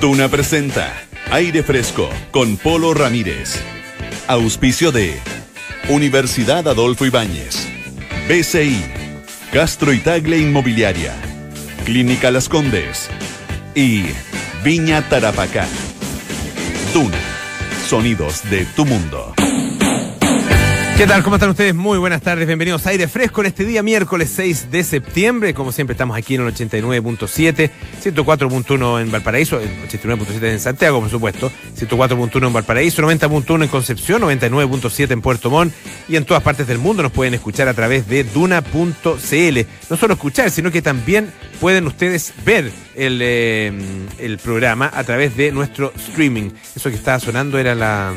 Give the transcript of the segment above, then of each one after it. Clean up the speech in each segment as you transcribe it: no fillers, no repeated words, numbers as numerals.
Duna presenta Aire Fresco con Polo Ramírez. Auspicio de Universidad Adolfo Ibáñez, BCI, Castro y Tagle Inmobiliaria, Clínica Las Condes y Viña Tarapacá. Duna, sonidos de tu mundo. ¿Qué tal? ¿Cómo están ustedes? Muy buenas tardes, bienvenidos a Aire Fresco en este día miércoles 6 de septiembre. Como siempre estamos aquí en el 89.7, 104.1 en Valparaíso, 89.7 en Santiago, por supuesto, 104.1 en Valparaíso, 90.1 en Concepción, 99.7 en Puerto Montt y en todas partes del mundo nos pueden escuchar a través de Duna.cl. No solo escuchar, sino que también pueden ustedes ver el programa a través de nuestro streaming. Eso que estaba sonando era la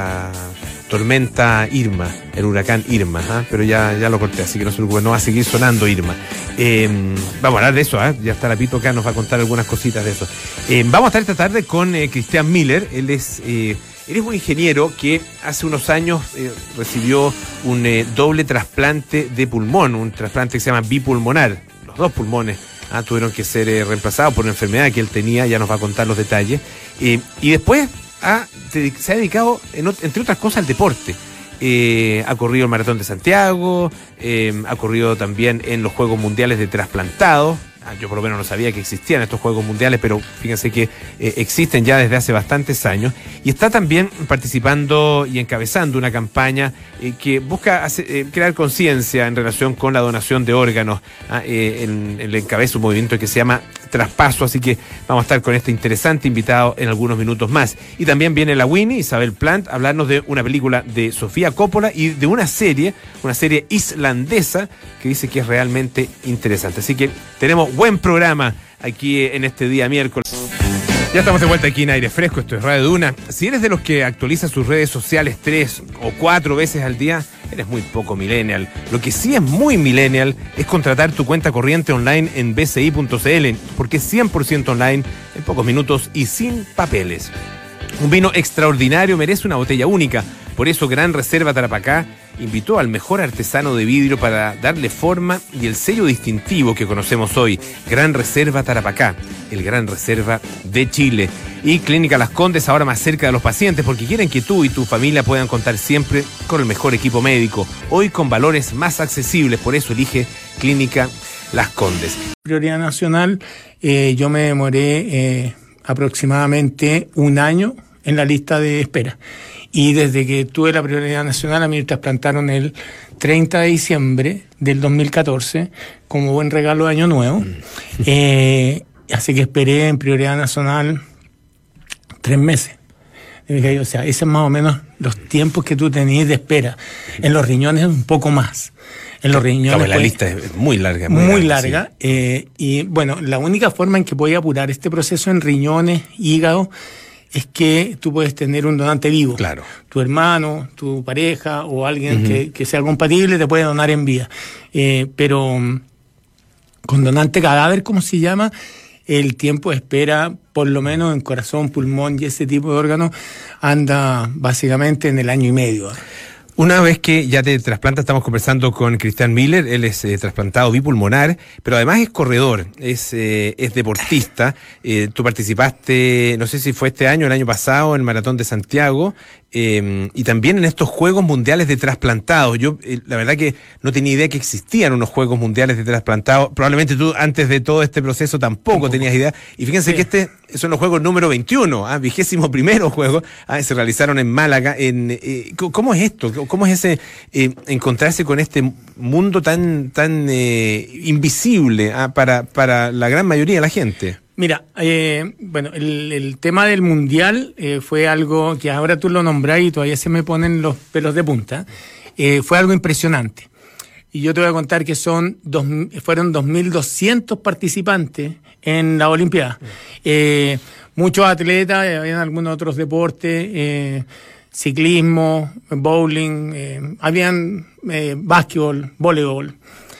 tormenta Irma, el huracán Irma, pero ya lo corté, así que no se preocupen, no va a seguir sonando Irma. Vamos a hablar de eso, ya está la Pito acá, nos va a contar algunas cositas de eso. Vamos a estar esta tarde con Cristian Miller. Él es un ingeniero que hace unos años recibió un doble trasplante de pulmón, un trasplante que se llama bipulmonar. Los dos pulmones tuvieron que ser reemplazados por una enfermedad que él tenía, ya nos va a contar los detalles. Y después se ha dedicado, entre otras cosas, al deporte. Ha corrido el Maratón de Santiago, ha corrido también en los Juegos Mundiales de Trasplantados. Yo por lo menos no sabía que existían estos Juegos Mundiales, pero fíjense que existen ya desde hace bastantes años. Y está también participando y encabezando una campaña que busca crear conciencia en relación con la donación de órganos. Él encabeza un movimiento que se llama Traspaso, así que vamos a estar con este interesante invitado en algunos minutos más. Y también viene la Winnie, Isabel Plant, a hablarnos de una película de Sofía Coppola y de una serie islandesa que dice que es realmente interesante. Así que tenemos buen programa aquí en este día miércoles. Ya estamos de vuelta aquí en Aire Fresco, esto es Radio Duna. Si eres de los que actualiza sus redes sociales 3 o 4 veces al día, eres muy poco millennial. Lo que sí es muy millennial es contratar tu cuenta corriente online en bci.cl, porque es 100% online, en pocos minutos y sin papeles. Un vino extraordinario merece una botella única. Por eso Gran Reserva Tarapacá invitó al mejor artesano de vidrio para darle forma y el sello distintivo que conocemos hoy. Gran Reserva Tarapacá, el Gran Reserva de Chile. Y Clínica Las Condes, ahora más cerca de los pacientes, porque quieren que tú y tu familia puedan contar siempre con el mejor equipo médico. Hoy con valores más accesibles, por eso elige Clínica Las Condes. Prioridad nacional, yo me demoré aproximadamente un año en la lista de espera. Y desde que tuve la prioridad nacional, a mí me trasplantaron el 30 de diciembre del 2014 como buen regalo de Año Nuevo. Así que esperé en prioridad nacional 3 meses. O sea, ese es más o menos los tiempos que tú tenías de espera. En los riñones un poco más. En los riñones. Claro, la lista es muy larga. Muy larga. Sí. Y bueno, la única forma en que voy a apurar este proceso en riñones, hígado, es que tú puedes tener un donante vivo. Claro. Tu hermano, tu pareja o alguien que sea compatible te puede donar en vida. Pero con donante cadáver, como se llama, el tiempo de espera, por lo menos en corazón, pulmón y ese tipo de órganos, anda básicamente en el año y medio. Una vez que ya te trasplantas, estamos conversando con Cristian Miller. Él es trasplantado bipulmonar, pero además es corredor, es deportista. Tú participaste, no sé si fue este año o el año pasado, en el Maratón de Santiago, y también en estos Juegos Mundiales de Trasplantados. Yo, la verdad que no tenía idea que existían unos Juegos Mundiales de Trasplantados. Probablemente tú, antes de todo este proceso, tampoco tenías idea. Y fíjense que son los Juegos número 21, 21º juego, se realizaron en Málaga. ¿Cómo es esto? ¿Cómo es ese encontrarse con este mundo tan invisible para la gran mayoría de la gente? Mira, bueno, el tema del mundial fue algo que ahora tú lo nombrás y todavía se me ponen los pelos de punta. Fue algo impresionante. Y yo te voy a contar que fueron 2.200 participantes en la Olimpiada. Muchos atletas, habían algunos otros deportes, ciclismo, bowling, habían básquetbol, voleibol.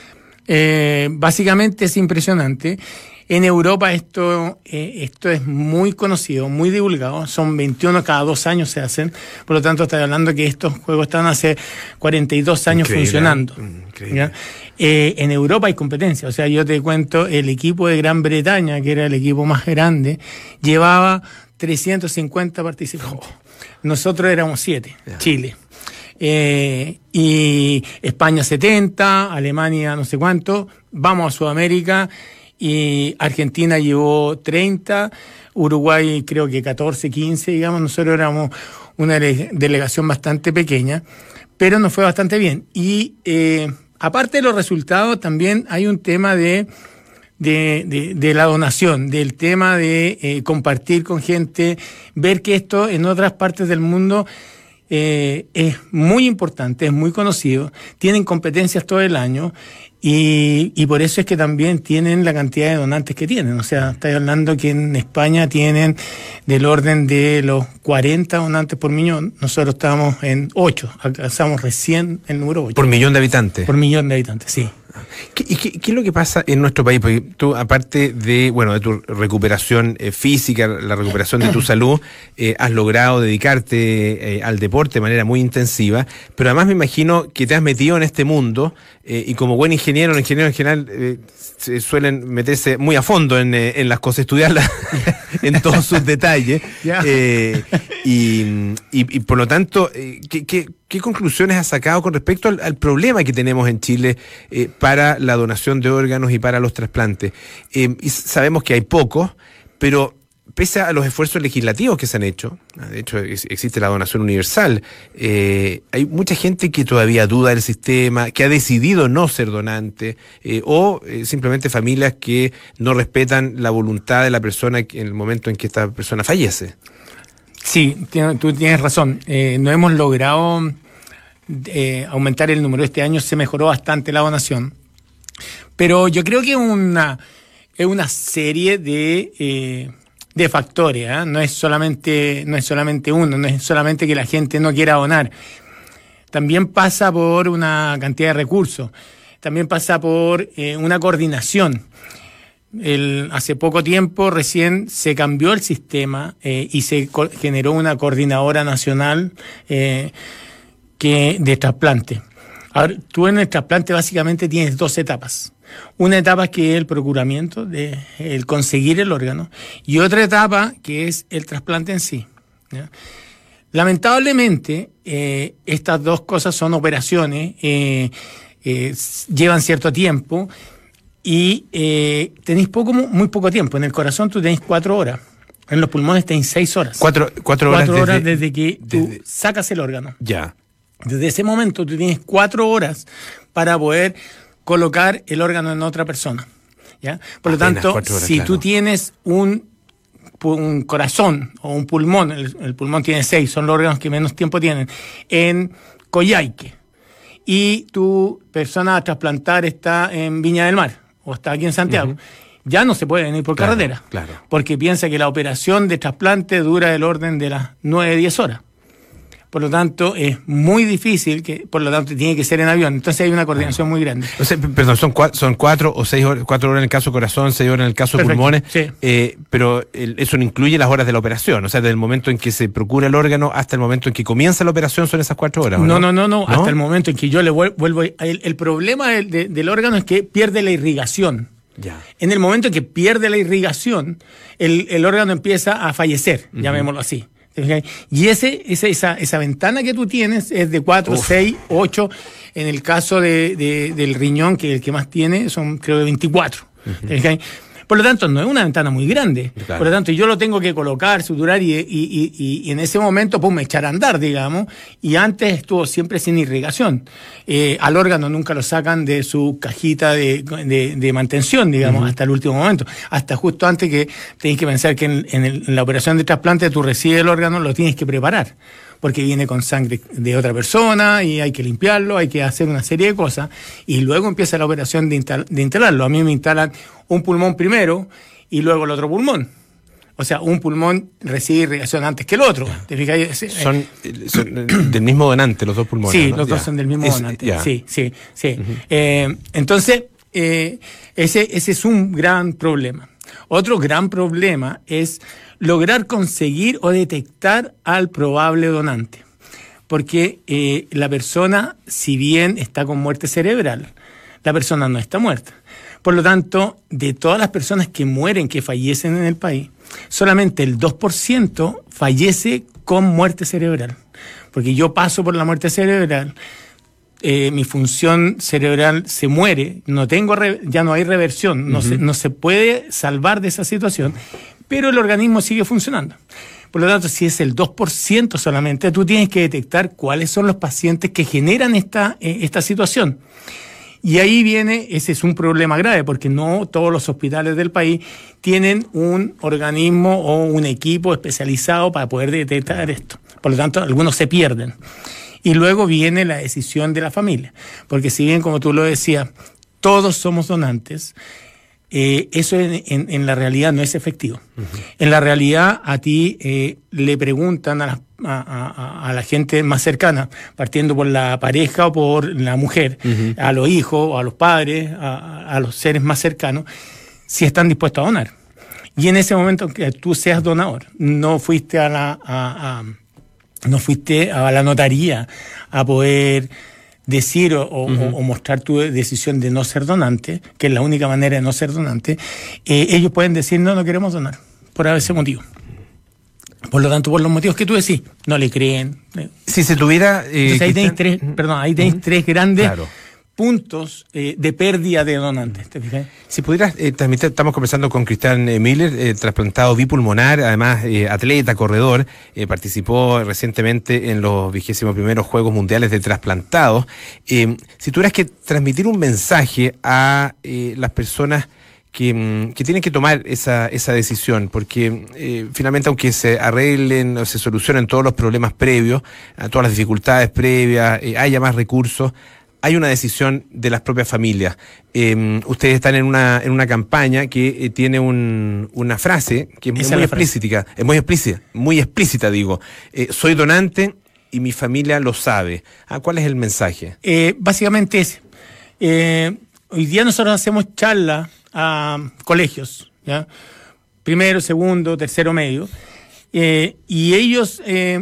Básicamente es impresionante. En Europa esto es muy conocido, muy divulgado. Son 21 cada 2 años se hacen. Por lo tanto, estoy hablando que estos juegos están hace 42 años funcionando. Increíble. En Europa hay competencia, o sea, yo te cuento, el equipo de Gran Bretaña, que era el equipo más grande, llevaba 350 participantes. Nosotros éramos 7, Chile. Y España 70, Alemania no sé cuánto, vamos a Sudamérica y Argentina llevó 30, Uruguay creo que 14, 15, digamos, nosotros éramos una delegación bastante pequeña, pero nos fue bastante bien. Y aparte de los resultados, también hay un tema de la donación, del tema de compartir con gente, ver que esto en otras partes del mundo es muy importante, es muy conocido, tienen competencias todo el año y por eso es que también tienen la cantidad de donantes que tienen. O sea, estoy hablando que en España tienen del orden de los 40 donantes por millón, nosotros estamos en 8, alcanzamos recién el número 8. ¿Por millón de habitantes? Por millón de habitantes, sí. ¿Qué es lo que pasa en nuestro país? Porque tú, aparte de tu recuperación física, la recuperación de tu salud, has logrado dedicarte al deporte de manera muy intensiva, pero además me imagino que te has metido en este mundo y como buen ingeniero, los ingenieros en general se suelen meterse muy a fondo en las cosas, estudiarlas en todos sus detalles. Y por lo tanto, ¿qué conclusiones has sacado con respecto al problema que tenemos en Chile para la donación de órganos y para los trasplantes? Y sabemos que hay pocos, pero pese a los esfuerzos legislativos que se han hecho, de hecho existe la donación universal, hay mucha gente que todavía duda del sistema, que ha decidido no ser donante, o simplemente familias que no respetan la voluntad de la persona en el momento en que esta persona fallece. Sí, tú tienes razón. No hemos logrado aumentar el número. Este año se mejoró bastante la donación. Pero yo creo que es una serie de factores, ¿eh? No es solamente uno, no es solamente que la gente no quiera donar. También pasa por una cantidad de recursos. También pasa por una coordinación. Hace poco tiempo recién se cambió el sistema y se generó una coordinadora nacional de trasplante. Ahora, tú en el trasplante básicamente tienes 2 etapas. Una etapa que es el procuramiento, el conseguir el órgano, y otra etapa que es el trasplante en sí, ¿ya? Lamentablemente, estas 2 cosas son operaciones, llevan cierto tiempo, y tenéis muy poco tiempo. En el corazón tú tenéis 4 horas. En los pulmones tenéis 6 horas. 4 horas desde que tú sacas el órgano. Ya. Desde ese momento tú tienes 4 horas para poder colocar el órgano en otra persona, ¿ya? Por lo tanto, horas, si tú tienes un corazón o un pulmón, el pulmón tiene 6, son los órganos que menos tiempo tienen, en Coyhaique, y tu persona a trasplantar está en Viña del Mar, o está aquí en Santiago, ya no se puede venir por carretera, porque piensa que la operación de trasplante dura el orden de las 9-10 horas. Por lo tanto, es muy difícil, por lo tanto tiene que ser en avión. Entonces hay una coordinación muy grande. O sea, perdón, son 4 o 6 horas, 4 horas en el caso de corazón, 6 horas en el caso de pulmones, sí. Pero eso no incluye las horas de la operación. O sea, desde el momento en que se procura el órgano hasta el momento en que comienza la operación son esas 4 horas. No. Hasta el momento en que yo le vuelvo. El problema del órgano es que pierde la irrigación. Ya. En el momento en que pierde la irrigación, el órgano empieza a fallecer, llamémoslo así. Y esa ventana que tú tienes es de 4, 6, 8. En el caso del riñón, que es el que más tiene, son creo de 24. Por lo tanto, no es una ventana muy grande. Claro. Por lo tanto, yo lo tengo que colocar, suturar y en ese momento, me echar a andar, digamos. Y antes estuvo siempre sin irrigación. Al órgano nunca lo sacan de su cajita de mantención, digamos, hasta el último momento. Hasta justo antes que tenéis que pensar que en la operación de trasplante tú recibes el órgano, lo tienes que preparar. Porque viene con sangre de otra persona y hay que limpiarlo, hay que hacer una serie de cosas. Y luego empieza la operación de instalarlo. A mí me instalan un pulmón primero y luego el otro pulmón. O sea, un pulmón recibe irrigación antes que el otro. ¿Te fijas? Son del mismo donante los 2 pulmones. Sí, ¿no? Los 2 son del mismo donante. Sí. Entonces, ese es un gran problema. Otro gran problema es lograr conseguir o detectar al probable donante. Porque la persona, si bien está con muerte cerebral, la persona no está muerta. Por lo tanto, de todas las personas que mueren, que fallecen en el país, solamente el 2% fallece con muerte cerebral. Porque yo paso por la muerte cerebral, mi función cerebral se muere, ya no hay reversión, no se puede salvar de esa situación, pero el organismo sigue funcionando. Por lo tanto, si es el 2% solamente, tú tienes que detectar cuáles son los pacientes que generan esta situación. Y ahí ese es un problema grave, porque no todos los hospitales del país tienen un organismo o un equipo especializado para poder detectar esto. Por lo tanto, algunos se pierden. Y luego viene la decisión de la familia, porque si bien, como tú lo decías, todos somos donantes, eso en la realidad no es efectivo. En la realidad, a ti le preguntan a la gente más cercana, partiendo por la pareja o por la mujer, a los hijos o a los padres, a los seres más cercanos, si están dispuestos a donar. Y en ese momento que tú seas donador, no fuiste a la notaría a poder decir o mostrar tu decisión de no ser donante, que es la única manera de no ser donante, ellos pueden decir no queremos donar, por ese motivo. Por lo tanto, por los motivos que tú decís, no le creen. Si se tuviera... Entonces ahí tenéis tres grandes puntos de pérdida de donantes. ¿Te fijas? Si pudieras transmitir, estamos conversando con Cristian Miller, trasplantado bipulmonar, además atleta, corredor, participó recientemente en los 21º Juegos Mundiales de Trasplantados. Si tuvieras que transmitir un mensaje a las personas que tienen que tomar esa decisión, porque finalmente, aunque se arreglen o se solucionen todos los problemas previos, todas las dificultades previas, haya más recursos, hay una decisión de las propias familias. Ustedes están en una campaña que tiene una frase que es muy explícita, digo. Soy donante y mi familia lo sabe. ¿Cuál es el mensaje? Básicamente hoy día nosotros hacemos charlas a colegios, ¿ya? Primero, segundo, tercero medio, y ellos,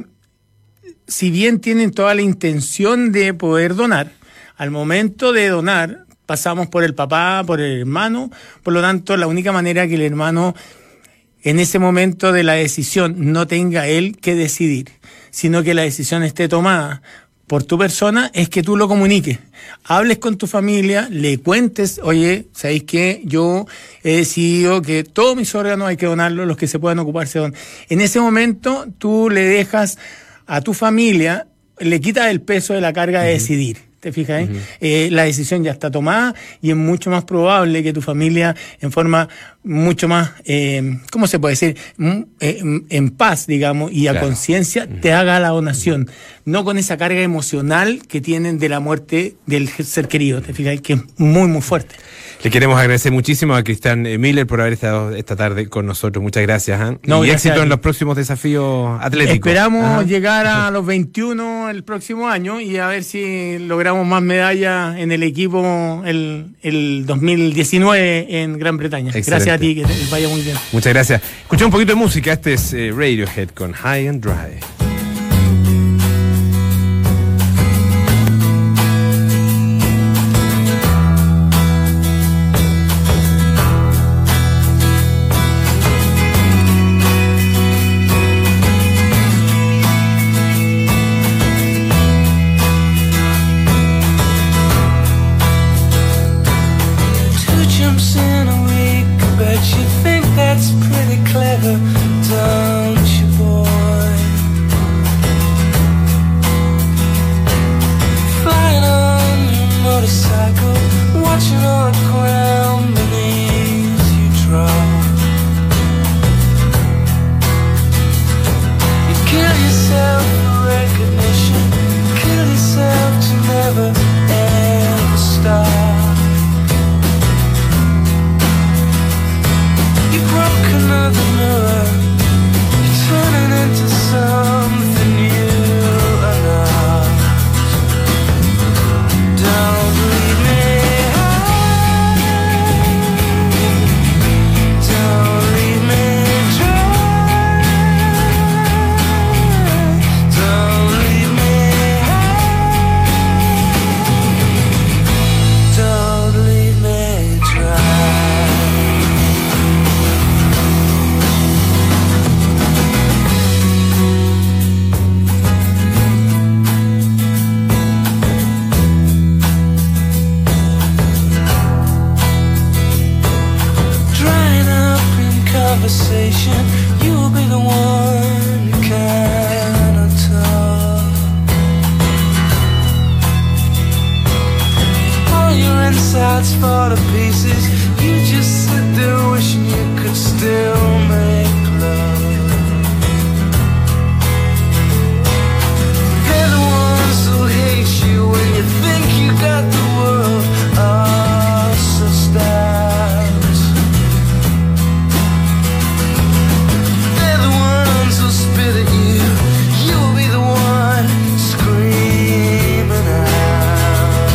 si bien tienen toda la intención de poder donar, al momento de donar pasamos por el papá, por el hermano, por lo tanto la única manera que el hermano en ese momento de la decisión no tenga él que decidir, sino que la decisión esté tomada por tu persona, es que tú lo comuniques, hables con tu familia, le cuentes, oye, ¿sabéis qué? Yo he decidido que todos mis órganos hay que donarlos, los que se puedan ocupar se donan. En ese momento tú le dejas a tu familia, le quitas el peso de la carga de decidir. ¿Te fijas? La decisión ya está tomada y es mucho más probable que tu familia, en forma mucho más, ¿cómo se puede decir? En paz, digamos, y a conciencia, te haga la donación. No con esa carga emocional que tienen de la muerte del ser querido. ¿Te fijas? Que es muy, muy fuerte. Le queremos agradecer muchísimo a Cristian Miller por haber estado esta tarde con nosotros. Muchas gracias. Y éxito en los próximos desafíos atléticos. Esperamos llegar a los 21 el próximo año y a ver si logramos más medallas en el equipo el 2019 en Gran Bretaña. Excelente. Gracias a ti, que te vaya muy bien. Muchas gracias. Escuchamos un poquito de música. Este es Radiohead con High and Dry. Don't you, boy? conversation. You'll be the one who cannot talk. All your insides fall to pieces. You just sit there wishing you could still make love. They're the ones who hate you when you think you got the world all so stacked. They're the ones who spit at you. You'll be the one screaming out.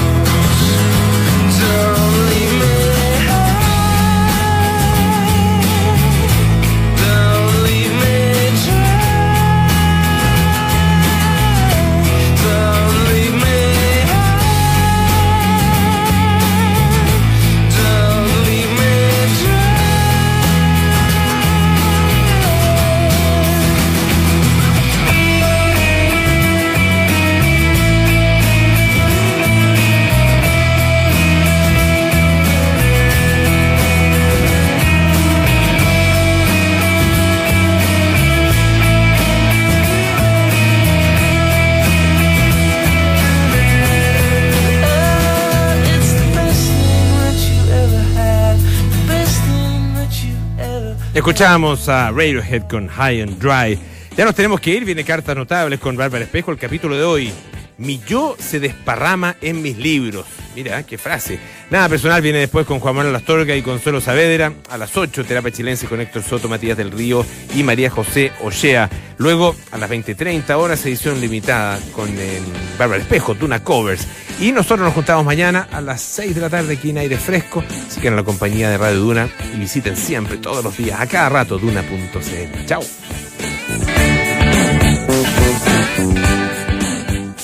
Don't leave me high. Don't leave me dry. Don't leave me high. Don't leave me dry. It's the best thing that you ever had, the best thing that you ever. Escuchamos a Radiohead con High and Dry. Ya nos tenemos que ir, viene Cartas Notables con Bárbara Espejo. El capítulo de hoy: mi yo se desparrama en mis libros. Mira, qué frase. Nada personal viene después con Juan Manuel Astorga y Consuelo Saavedra. A las 8, Terapia Chilense con Héctor Soto, Matías del Río y María José Ochea. Luego, a las 20:30 horas, edición limitada con Bárbara Espejo, Duna Covers. Y nosotros nos juntamos mañana a las 6 de la tarde aquí en Aire Fresco. Así que en la compañía de Radio Duna. Y visiten siempre, todos los días, a cada rato, duna.cl. Chao.